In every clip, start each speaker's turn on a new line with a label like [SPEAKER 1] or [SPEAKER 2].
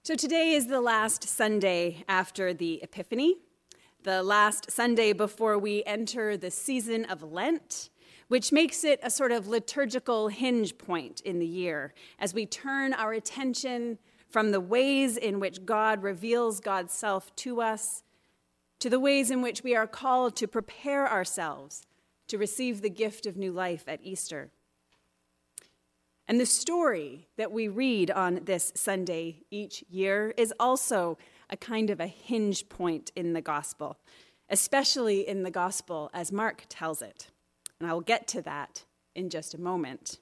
[SPEAKER 1] So today is the last Sunday after the Epiphany, the last Sunday before we enter the season of Lent, which makes it a sort of liturgical hinge point in the year as we turn our attention from the ways in which God reveals God's self to us to the ways in which we are called to prepare ourselves to receive the gift of new life at Easter. And the story that we read on this Sunday each year is also a kind of a hinge point in the gospel, especially in the gospel as Mark tells it. And I will get to that in just a moment.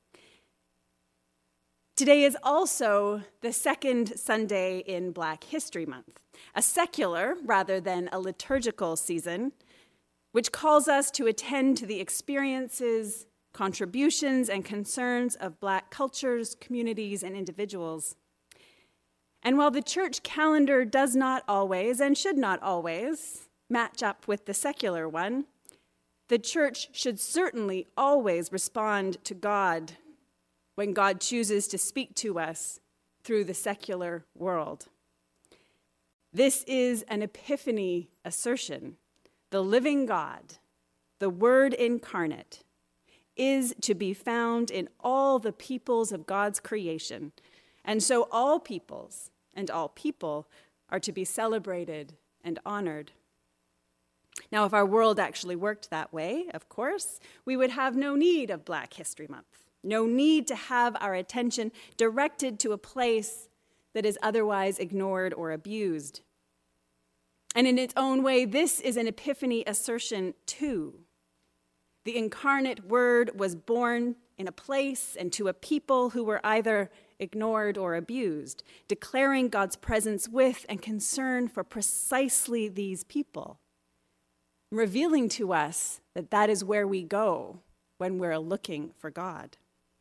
[SPEAKER 1] Today is also the second Sunday in Black History Month, a secular rather than a liturgical season, which calls us to attend to the experiences, contributions, and concerns of Black cultures, communities, and individuals. And while the church calendar does not always, and should not always, match up with the secular one, the church should certainly always respond to God when God chooses to speak to us through the secular world. This is an Epiphany assertion. The living God, the Word incarnate, is to be found in all the peoples of God's creation. And so all peoples and all people are to be celebrated and honored. Now, if our world actually worked that way, of course, we would have no need of Black History Month, no need to have our attention directed to a place that is otherwise ignored or abused. And in its own way, this is an Epiphany assertion too. The incarnate Word was born in a place and to a people who were either ignored or abused, declaring God's presence with and concern for precisely these people, revealing to us that that is where we go when we're looking for God.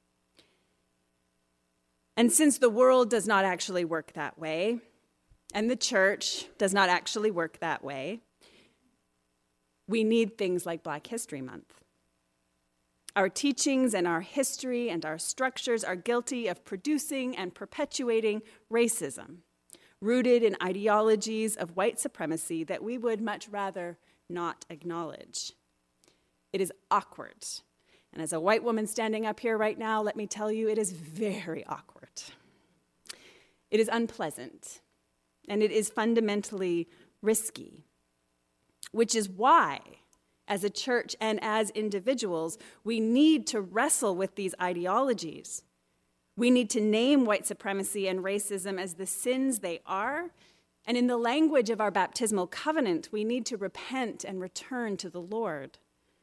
[SPEAKER 1] And since the world does not actually work that way, and the church does not actually work that way, we need things like Black History Month. Our teachings and our history and our structures are guilty of producing and perpetuating racism, rooted in ideologies of white supremacy that we would much rather not acknowledge. It is awkward. And as a white woman standing up here right now, let me tell you, it is very awkward. It is unpleasant, and it is fundamentally risky, which is why, as a church and as individuals, we need to wrestle with these ideologies. We need to name white supremacy and racism as the sins they are, and in the language of our baptismal covenant, we need to repent and return to the Lord.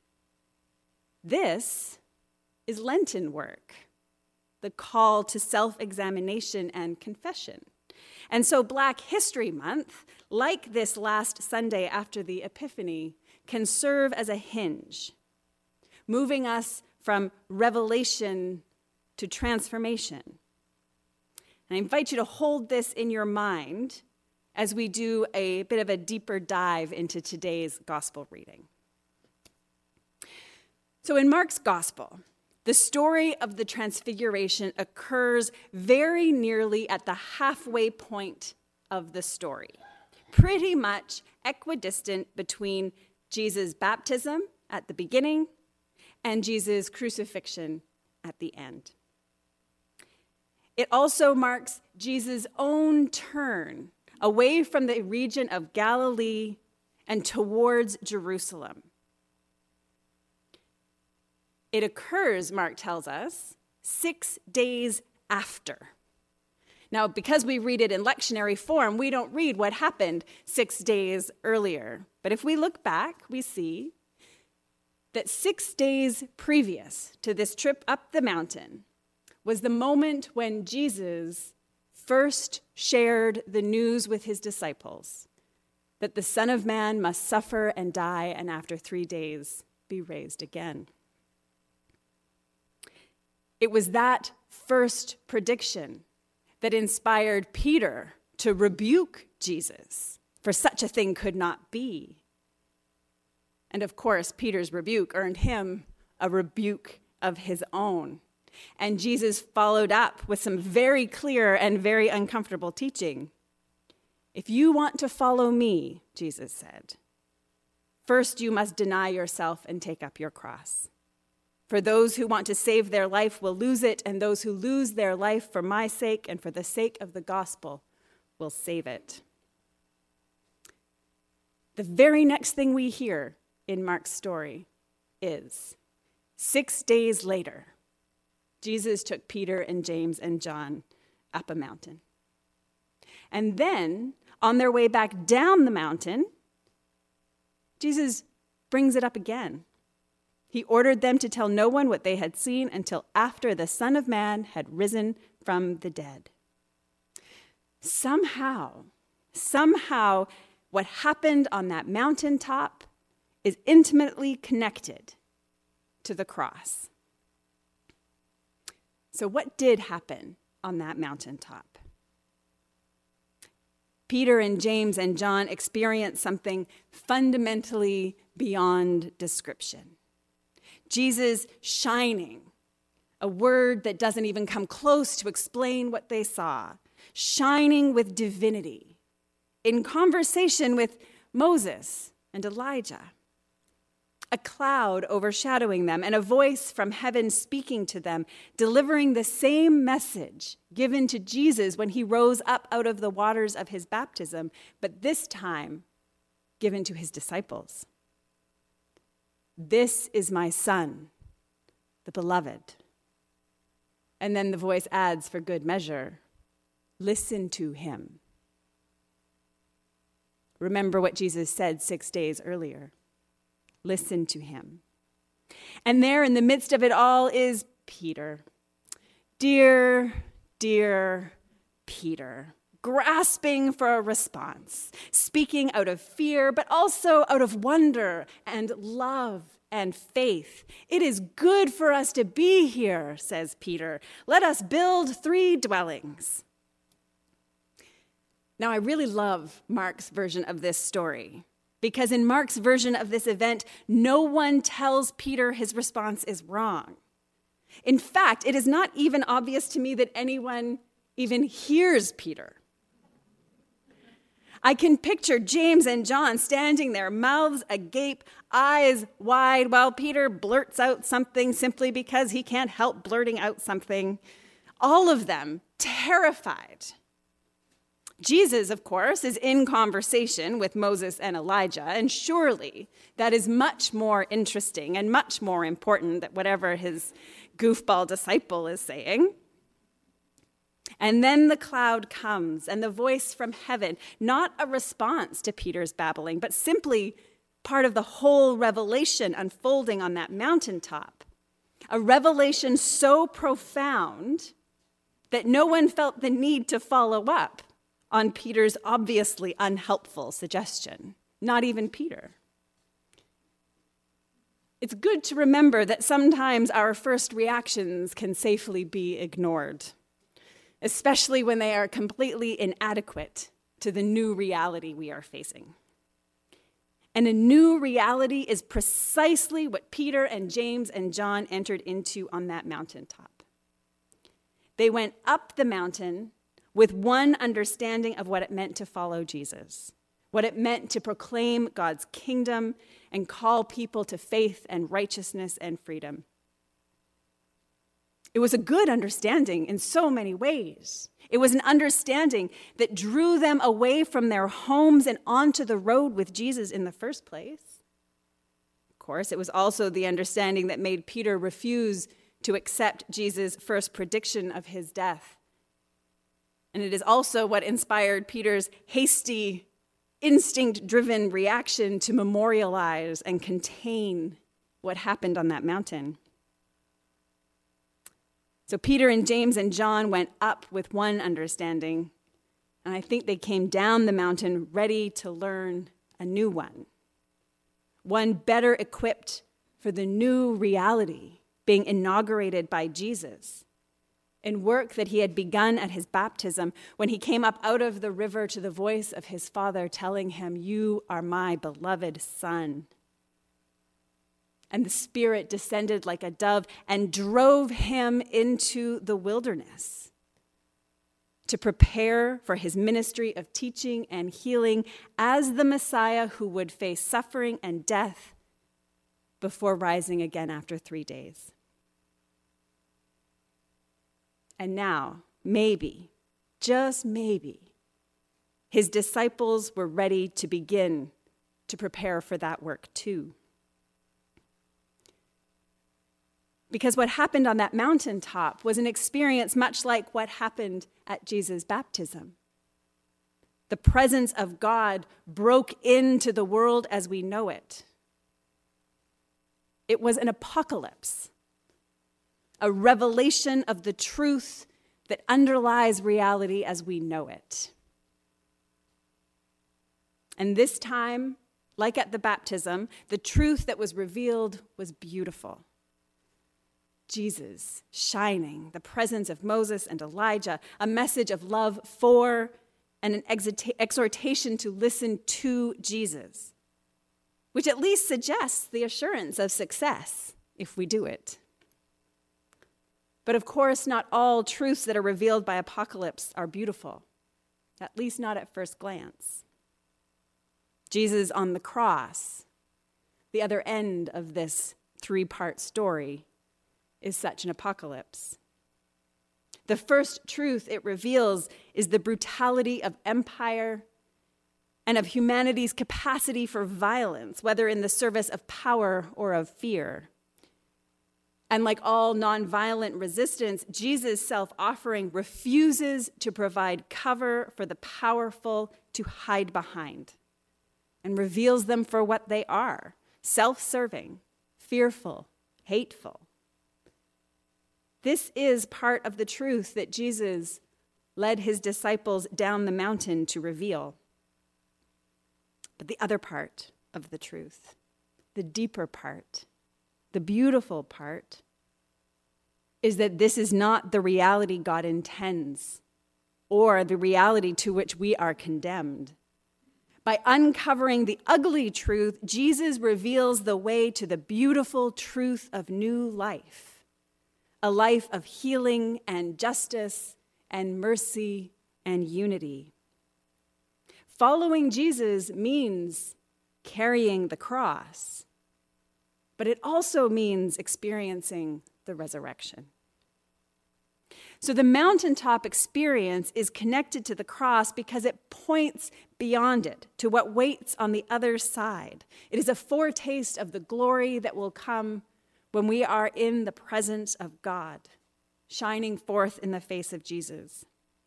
[SPEAKER 1] This is Lenten work, the call to self-examination and confession. And so Black History Month, like this last Sunday after the Epiphany, can serve as a hinge, moving us from revelation to transformation. And I invite you to hold this in your mind as we do a bit of a deeper dive into today's gospel reading. So in Mark's gospel, the story of the Transfiguration occurs very nearly at the halfway point of the story, pretty much equidistant between Jesus' baptism at the beginning and Jesus' crucifixion at the end. It also marks Jesus' own turn away from the region of Galilee and towards Jerusalem. It occurs, Mark tells us, 6 days after. Now, because we read it in lectionary form, we don't read what happened 6 days earlier. But if we look back, we see that 6 days previous to this trip up the mountain was the moment when Jesus first shared the news with his disciples that the Son of Man must suffer and die and after 3 days be raised again. It was that first prediction that inspired Peter to rebuke Jesus, for such a thing could not be. And of course, Peter's rebuke earned him a rebuke of his own. And Jesus followed up with some very clear and very uncomfortable teaching. If you want to follow me, Jesus said, first you must deny yourself and take up your cross. For those who want to save their life will lose it, and those who lose their life for my sake and for the sake of the gospel will save it. The very next thing we hear in Mark's story is 6 days later, Jesus took Peter and James and John up a mountain. And then, on their way back down the mountain, Jesus brings it up again. He ordered them to tell no one what they had seen until after the Son of Man had risen from the dead. Somehow, what happened on that mountaintop is intimately connected to the cross. So what did happen on that mountaintop? Peter and James and John experienced something fundamentally beyond description. Jesus shining, a word that doesn't even come close to explain what they saw, shining with divinity, in conversation with Moses and Elijah. A cloud overshadowing them and a voice from heaven speaking to them, delivering the same message given to Jesus when he rose up out of the waters of his baptism, but this time given to his disciples. This is my son, the beloved. And then the voice adds for good measure, listen to him. Remember what Jesus said 6 days earlier. Listen to him. And there in the midst of it all is Peter. Dear Peter, grasping for a response, speaking out of fear, but also out of wonder and love and faith. It is good for us to be here, says Peter. Let us build 3 dwellings. Now, I really love Mark's version of this story, because in Mark's version of this event, no one tells Peter his response is wrong. In fact, it is not even obvious to me that anyone even hears Peter. I can picture James and John standing there, mouths agape, eyes wide, while Peter blurts out something simply because he can't help blurting out something. All of them terrified. Jesus, of course, is in conversation with Moses and Elijah, and surely that is much more interesting and much more important than whatever his goofball disciple is saying. And then the cloud comes, and the voice from heaven, not a response to Peter's babbling, but simply part of the whole revelation unfolding on that mountaintop. A revelation so profound that no one felt the need to follow up on Peter's obviously unhelpful suggestion, not even Peter. It's good to remember that sometimes our first reactions can safely be ignored, especially when they are completely inadequate to the new reality we are facing. And a new reality is precisely what Peter and James and John entered into on that mountaintop. They went up the mountain with one understanding of what it meant to follow Jesus, what it meant to proclaim God's kingdom and call people to faith and righteousness and freedom. It was a good understanding in so many ways. It was an understanding that drew them away from their homes and onto the road with Jesus in the first place. Of course, it was also the understanding that made Peter refuse to accept Jesus' first prediction of his death. And it is also what inspired Peter's hasty, instinct-driven reaction to memorialize and contain what happened on that mountain. So Peter and James and John went up with one understanding, and I think they came down the mountain ready to learn a new one better equipped for the new reality being inaugurated by Jesus in work that he had begun at his baptism when he came up out of the river to the voice of his Father telling him, "You are my beloved Son." And the Spirit descended like a dove and drove him into the wilderness to prepare for his ministry of teaching and healing as the Messiah who would face suffering and death before rising again after 3 days. And now, maybe, just maybe, his disciples were ready to begin to prepare for that work too. Because what happened on that mountaintop was an experience much like what happened at Jesus' baptism. The presence of God broke into the world as we know it. It was an apocalypse, a revelation of the truth that underlies reality as we know it. And this time, like at the baptism, the truth that was revealed was beautiful. Jesus shining, the presence of Moses and Elijah, a message of love for and an exhortation to listen to Jesus, which at least suggests the assurance of success if we do it. But of course, not all truths that are revealed by apocalypse are beautiful, at least not at first glance. Jesus on the cross, the other end of this 3-part story, is such an apocalypse. The first truth it reveals is the brutality of empire and of humanity's capacity for violence, whether in the service of power or of fear. And like all nonviolent resistance, Jesus' self-offering refuses to provide cover for the powerful to hide behind and reveals them for what they are: self-serving, fearful, hateful. This is part of the truth that Jesus led his disciples down the mountain to reveal. But the other part of the truth, the deeper part, the beautiful part, is that this is not the reality God intends or the reality to which we are condemned. By uncovering the ugly truth, Jesus reveals the way to the beautiful truth of new life. A life of healing and justice and mercy and unity. Following Jesus means carrying the cross, but it also means experiencing the resurrection. So the mountaintop experience is connected to the cross because it points beyond it to what waits on the other side. It is a foretaste of the glory that will come when we are in the presence of God, shining forth in the face of Jesus.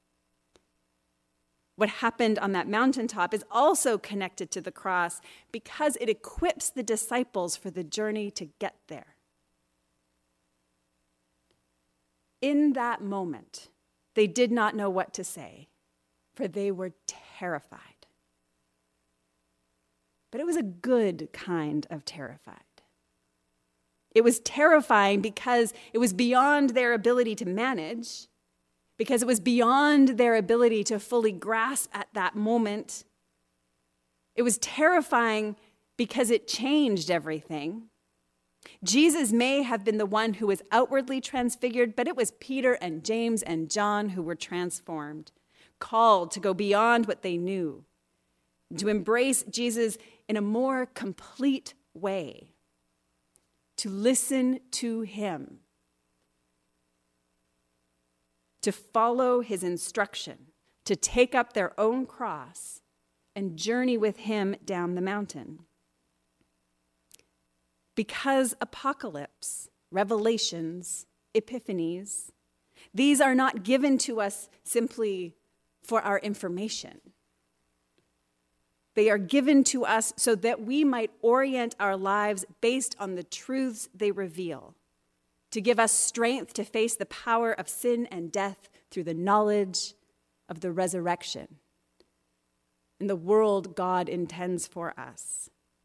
[SPEAKER 1] What happened on that mountaintop is also connected to the cross because it equips the disciples for the journey to get there. In that moment, they did not know what to say, for they were terrified. But it was a good kind of terrified. It was terrifying because it was beyond their ability to manage, because it was beyond their ability to fully grasp at that moment. It was terrifying because it changed everything. Jesus may have been the one who was outwardly transfigured, but it was Peter and James and John who were transformed, called to go beyond what they knew, to embrace Jesus in a more complete way, to listen to him, to follow his instruction, to take up their own cross and journey with him down the mountain. Because apocalypse, revelations, epiphanies, these are not given to us simply for our information. They are given to us so that we might orient our lives based on the truths they reveal, to give us strength to face the power of sin and death through the knowledge of the resurrection and the world God intends for us.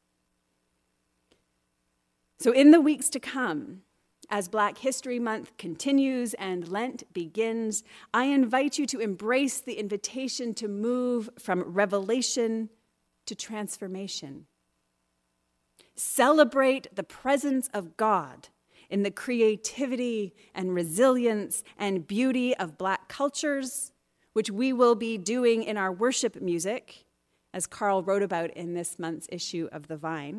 [SPEAKER 1] So in the weeks to come, as Black History Month continues and Lent begins, I invite you to embrace the invitation to move from revelation to transformation, Celebrate the presence of God in the creativity and resilience and beauty of Black cultures, which we will be doing in our worship music, as Carl wrote about in this month's issue of The Vine.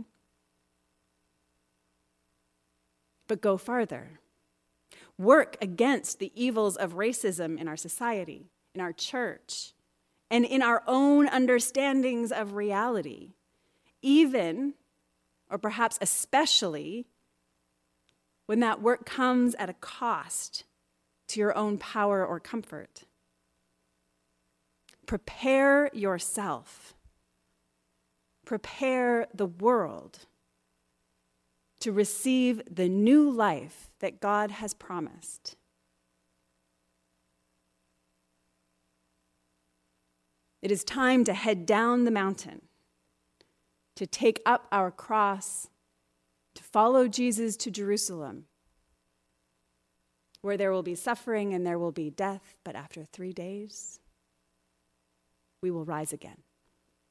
[SPEAKER 1] But go farther. Work against the evils of racism in our society, in our church, and in our own understandings of reality, even, or perhaps especially, when that work comes at a cost to your own power or comfort. Prepare yourself. Prepare the world to receive the new life that God has promised. It is time to head down the mountain, to take up our cross, to follow Jesus to Jerusalem, where there will be suffering and there will be death, but after 3 days, we will rise again.